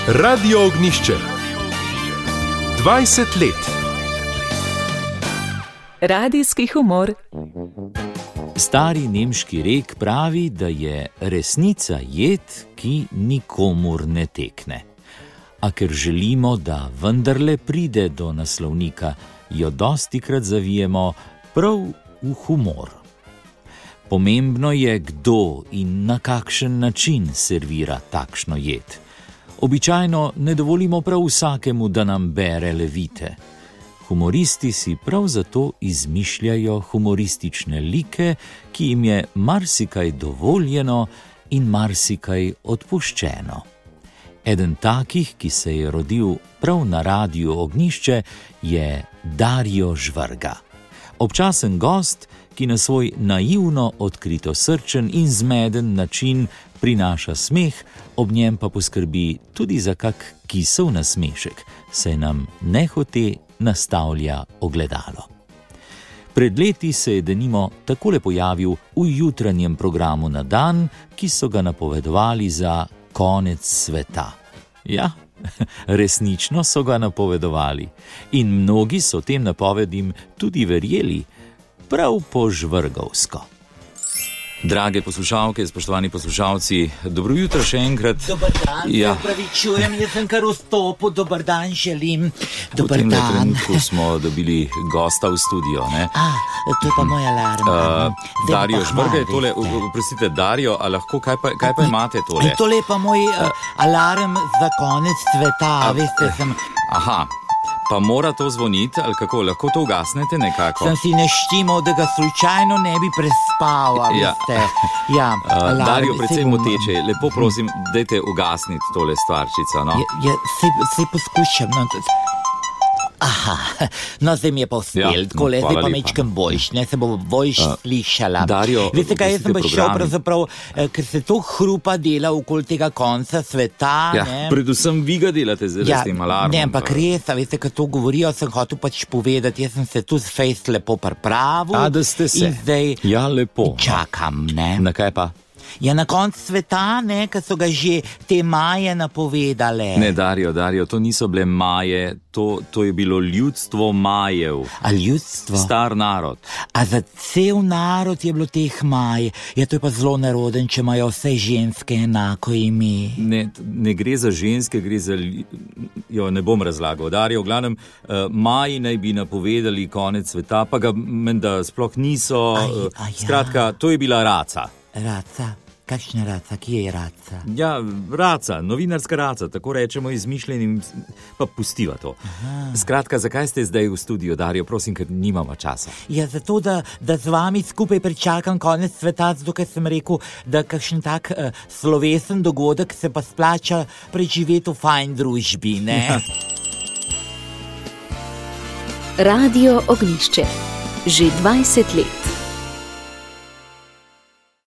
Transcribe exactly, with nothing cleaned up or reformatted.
Radio Ognjišče. dvajset let. Radijski humor. Stari nemški rek pravi, da je resnica jed, ki nikomur ne tekne. A ker želimo, da vendarle pride do naslovnika, jo dostikrat zavijemo prav v humor. Pomembno je, kdo in na kakšen način servira takšno jed. Običajno ne dovolimo prav vsakemu, da nam bere levite. Humoristi si prav zato izmišljajo humoristične like, ki jim je marsikaj dovoljeno in marsikaj odpuščeno. Eden takih, ki se je rodil prav na Radiu Ognjišče, je Dario Žvrga. Občasen gost, ki na svoj naivno, odkritosrčen in zmeden način prinaša smeh, ob njem pa poskrbi tudi za kak kisel nasmešek, saj nam nehote nastavlja ogledalo. Pred leti se je denimo takole pojavil v jutranjem programu Na dan, ki so ga napovedovali za konec sveta. Ja, resnično so ga napovedovali in mnogi so tem napovedim tudi verjeli, prav po žvrgovsko. Drage poslušalke, spoštovani poslušalci, dobro jutro še enkrat. Dobar dan, Ja. se opravičujem, jaz sem kar vstopil, dobar dan želim. Dobar V tem dan. trenutku smo dobili gosta v studio, ne? A, to je pa moj alarm. Uh, Zdaj Dario pa Žvrga je hvala, tole, veste. oprostite, Dario, a lahko, kaj pa, kaj pa imate tole? In tole je pa moj uh, alarm za konec sveta, A- veste, sem, Aha, pa mora to zvoniti, ali kako, lahko to ugasnete nekako? sem si neštimal, da ga slučajno ne bi prespal, a Ja. veste. Ja, Uh, alarm, Dario, saj predvsem bom- moteče, lepo prosim, dajte ugasniti tole stvarčico, no? Ja, ja, sej, sej poskušam. No, t- Aha, no zdaj mi je pa uspel, Ja, tako le, zdaj hvala pa lepa. mečkem boljš, ne se bo boljš Uh, slišala. Dario, veste kaj, jaz sem pa oprostite, šel programi. pravzaprav, eh, ker se to hrupa dela okoli tega konca sveta, Ja, ne. predvsem vi ga delate zdaj s tem alarmom. ne, ampak pa- res, a veste, kaj to govorijo, sem hotel pač povedati, jaz sem se tu fejst lepo pripravil. A, da ste se. In zdaj Ja, lepo. čakam, ne. Na kaj pa? Ja, na konc sveta, ne, ker so ga že te maje napovedale. Ne, Dario, Dario, to niso bile Maje, to, to je bilo ljudstvo Majev, A ljudstvo? star narod. A za cel narod je bilo teh maj. Ja, to je pa zelo neroden, če imajo vse ženske enako ime. Ne, ne gre za ženske, gre za... lj- Jo, ne bom razlagal. Dario, v glavnem, uh, Maji naj bi napovedali konec sveta, pa ga menda sploh niso. Aj, eh, a ja. Skratka, to je bila raca. Raca? Kakšna raca? Kje je raca? Ja, raca, novinarska raca, tako rečemo izmišljenim, pa pustiva to. Aha. Skratka, zakaj ste zdaj v studiu, Dario, prosim, ker nimamo časa. Ja, zato, da, da z vami skupaj pričakam konec sveta, zato ker sem rekel, da kakšen tak uh, slovesen dogodek se pa splača preživeti v fajn družbi, ne? Ja. Radio Ognjišče. Že dvajset let.